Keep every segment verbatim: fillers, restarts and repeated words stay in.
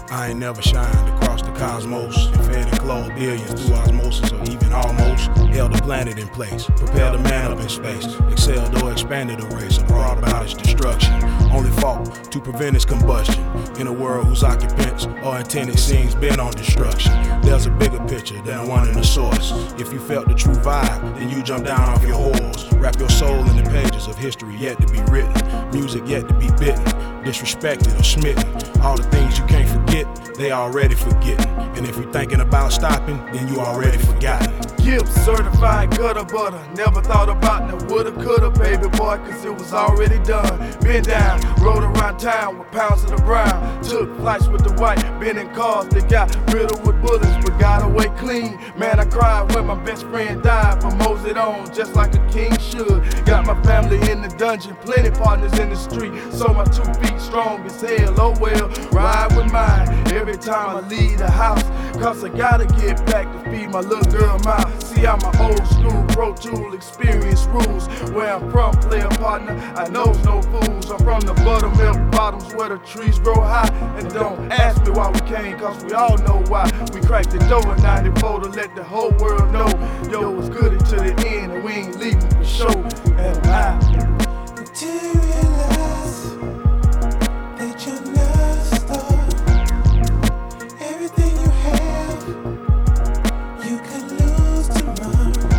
I ain't never shined across the cosmos and fed and clothed billions through osmosis or even almost held the planet in place, propelled a man up in space, excelled or expanded a race, or brought about its destruction. Only fought to prevent its combustion in a world whose occupants or intended scenes bent on destruction. There's a bigger picture than one in the source. If you felt the true vibe, then you jump down off your horse. Wrap your soul in the pages of history yet to be written, music yet to be bitten, disrespected or smitten. All the things you can't forget, they already forgetting. And if you're thinking about stopping, then you already forgotten. Gibbs certified gutter butter. Never thought about the woulda, coulda, baby boy, cause it was already done. Been down, rode around town with pounds of the brown. Took flights with the white, been in cars that got riddled with bullets, but got away clean. Man, I cried when my best friend died, but mows it on just like a king should. Got my family in the dungeon, plenty partners in the street, so my two feet strong as hell. Oh well, ride with mine every time I leave the house, cause I gotta get back to feed my little girl mouth. See, I'm my old school pro tool experience rules. Where I'm from, player partner, I knows no fools. I'm from the buttermilk bottoms where the trees grow high. And don't ask me why we came, cause we all know why. We cracked the door in ninety-four to let the whole world know, yo, it's good until the end and we ain't leaving for sure. And I materialize that you're not stop. Everything you have, you can lose tomorrow.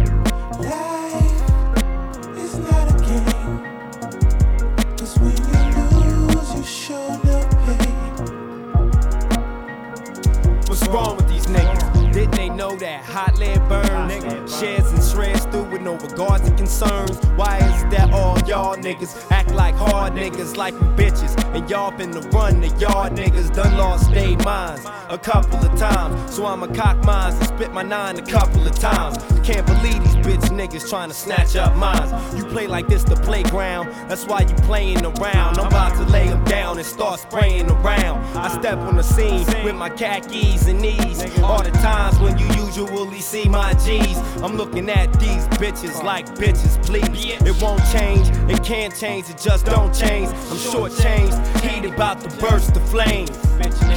Life is not a game, 'cause when you lose, you show no pain. What's wrong with these niggas? Didn't they know that hot lead burns? Sheds and shreds through with no regard to concerns. Why is that all y'all niggas act like hard niggas, like we bitches? And y'all finna run the yard niggas done lost they minds a couple of times. So I'ma cock mines and spit my nine a couple of times. Can't believe these bitch niggas trying to snatch up mines. You play like this the playground, that's why you playing around. I'm about to lay them down and start spraying around. I step on the scene with my khakis and knees. All the times when you usually see my G's, I'm looking at these bitches like bitches, please. It won't change, it can't change, it just don't change. I'm short changed, heat about to burst the flames.